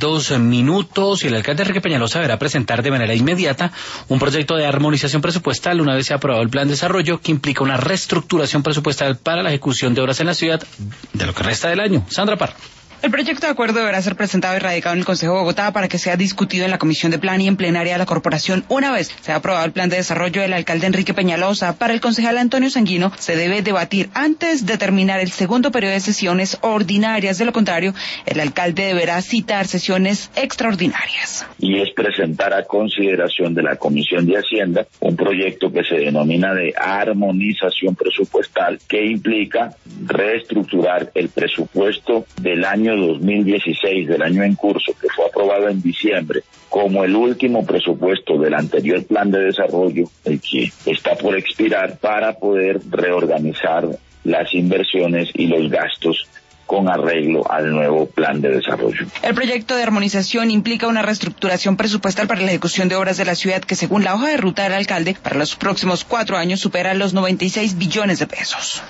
42 minutos, y el alcalde Enrique Peñalosa deberá presentar de manera inmediata un proyecto de armonización presupuestal una vez sea aprobado el plan de desarrollo, que implica una reestructuración presupuestal para la ejecución de obras en la ciudad de lo que resta del año. Sandra Parra. El proyecto de acuerdo deberá ser presentado y radicado en el Consejo de Bogotá para que sea discutido en la Comisión de Plan y en plenaria de la Corporación. Una vez sea aprobado el plan de desarrollo del alcalde Enrique Peñalosa, para el concejal Antonio Sanguino se debe debatir antes de terminar el segundo periodo de sesiones ordinarias. De lo contrario, el alcalde deberá citar sesiones extraordinarias. Y es presentar a consideración de la Comisión de Hacienda un proyecto que se denomina de armonización presupuestal, que implica reestructurar el presupuesto del año 2016, del año en curso, que fue aprobado en diciembre, como el último presupuesto del anterior plan de desarrollo, el que está por expirar, para poder reorganizar las inversiones y los gastos con arreglo al nuevo plan de desarrollo. El proyecto de armonización implica una reestructuración presupuestal para la ejecución de obras de la ciudad que, según la hoja de ruta del alcalde, para los próximos 4 años supera los 96 billones de pesos.